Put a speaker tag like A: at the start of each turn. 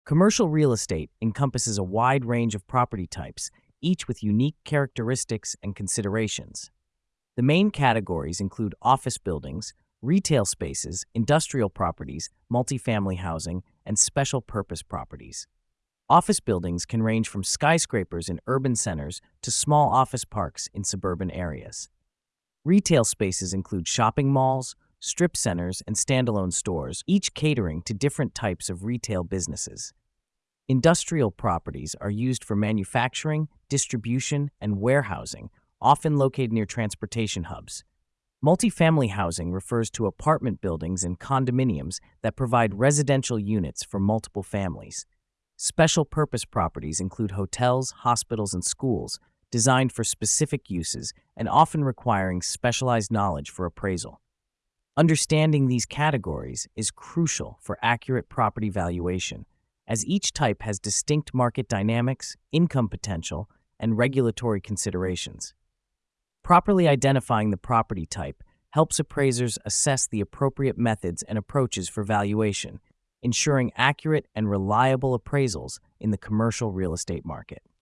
A: Commercial real estate encompasses a wide range of property types, each with unique characteristics and considerations. The main categories include office buildings, retail spaces, industrial properties, multifamily housing, and special purpose properties. Office buildings can range from skyscrapers in urban centers to small office parks in suburban areas. Retail spaces include shopping malls, strip centers, and standalone stores, each catering to different types of retail businesses. Industrial properties are used for manufacturing, distribution, and warehousing, often located near transportation hubs. Multifamily housing refers to apartment buildings and condominiums that provide residential units for multiple families. Special purpose properties include hotels, hospitals, and schools, designed for specific uses and often requiring specialized knowledge for appraisal. Understanding these categories is crucial for accurate property valuation, as each type has distinct market dynamics, income potential, and regulatory considerations. Properly identifying the property type helps appraisers assess the appropriate methods and approaches for valuation, ensuring accurate and reliable appraisals in the commercial real estate market.